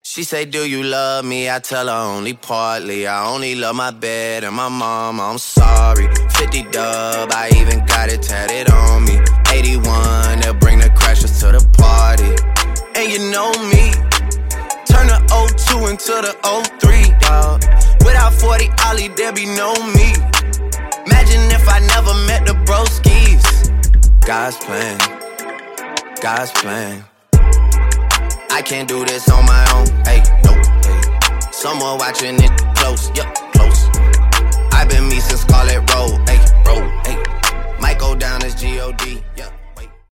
She say, do you love me? I tell her only partly. I only love my bed and my mama, I'm sorry. 50 dub, I even got it tatted on me. 81, they'll bring the crashers to the party. And you know me, turn the 02 into the 03, dawg. Without 40 Ollie, there be no me. Imagine if I never met the broskies. God's plan, God's plan. I can't do this on my own, hey, no, hey. Someone watching it close, yup, close. I've been me since Scarlet Road, hey, road, hey. Might go down as G.O.D., yeah.